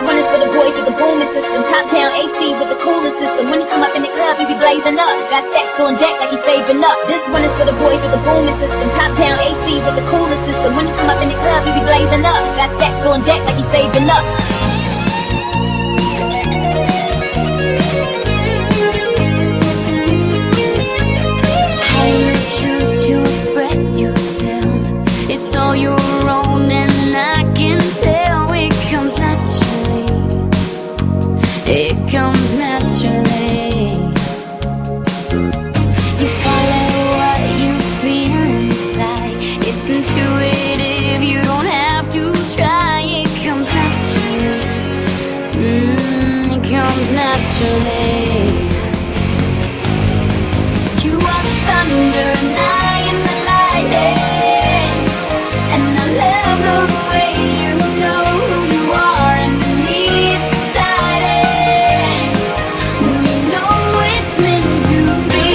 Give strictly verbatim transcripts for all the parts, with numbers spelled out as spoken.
one is for the boys with the booming system. Top down A C with the cooling system. When he come up in the club, he be blazing up. Got stacks on deck like he's saving up. This one is for the boys with the booming system. Top down A C with the cooling system. When he come up in the club, he be blazing up. Got stacks on deck like he's saving up. How you choose to express yourself, it's all your own, and I can tell it comes naturally. It comes naturally. You follow what you feel inside. It's intuitive, you don't have to try. It comes naturally. Mm, it comes naturally. You are the thunder and I am the lightning, and I love the way you know who you are, and to me it's exciting when you know it's meant to be.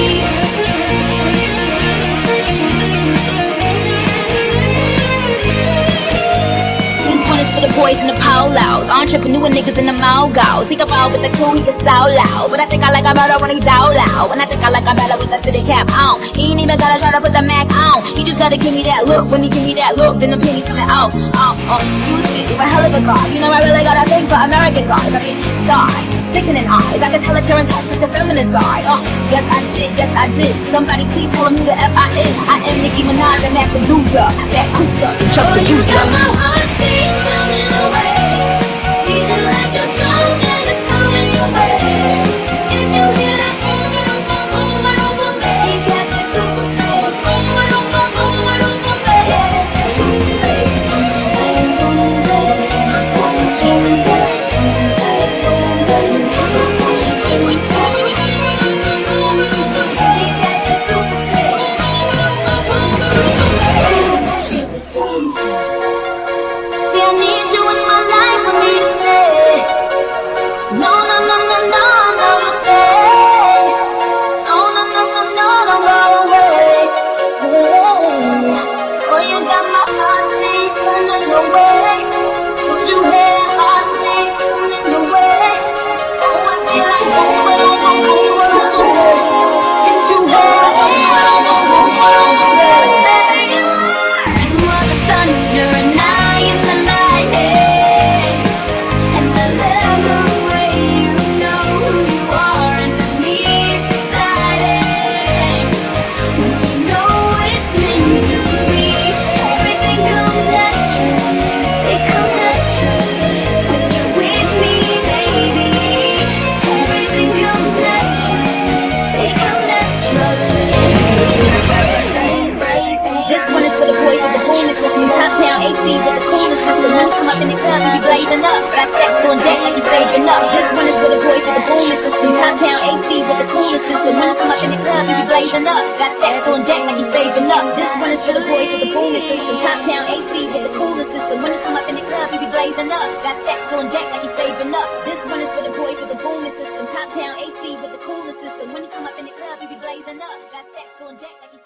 This one is for the boys in the polos, entrepreneur niggas in the mogos. He can fall with the crew, he can so loud, but I think I like a better when he's out loud. And I think I like a better with the fitted cap on. He ain't even gotta try to put the Mac on. He just gotta give me that look. When he give me that look, then the pennies coming out. Oh, oh, excuse me, you're a hell of a guy. You know I really got a thing for American guys. I mean, sorry, sickening eyes. I can tell that you're in touch with the feminine side. Oh, yes I did, yes I did. Somebody please tell him who the F I is. I am Nicki Minaj, and that's the loser, that cooper, Chuck the You user. got my heartbeat running away, beating like a drum and it's coming your way. Can't you hear that boom, boom, boom, boom, boom, boom, boom? You got that super bass, boom, boom, boom, boom, boom, boom, bass. Super bass, boom, boom, bass, boom, boom, bass, boom, bass, boom, bass, boom, bass. You got that super bass, boom, boom, boom, boom, boom, bass. See, I need you in my life for me to stay. No, no, no, no, no, no, you stay. No, no, no, no, no, don't go away. Hey. Oh, you got my heartbeat running away. Would you hear that heartbeat coming your way? Oh, it be like boom, boom, boom, boom, boom, boom, boom. Can't you hear that boom, boom, boom, boom, boom, boom, boom? You are the thunder and I am the lightning, and I love the way you know who you are, and to me it's exciting when you know it's meant to be. Everything comes naturally, it comes naturally when you're with me, baby. Everything comes naturally, it comes naturally. This one is for the boys with the booming system. Top down A C with the cooling system. When he come up in the club, he be blazing up. Got stacks on deck like he's saving up. This one is for the boys with the booming system. Top down A C with the cooling system. When he come up in the club, he be blazing up. Got stacks on deck like he's saving up. This one is for the boys with the booming system. Top down A C with the cooling system. When he come up in the club, he be blazing up. Got stacks on deck like he's saving up. This one is for the boys with the booming system. Top down A C with the cooling system. When he come up in the club, he be blazing up. Got stacks on deck like he's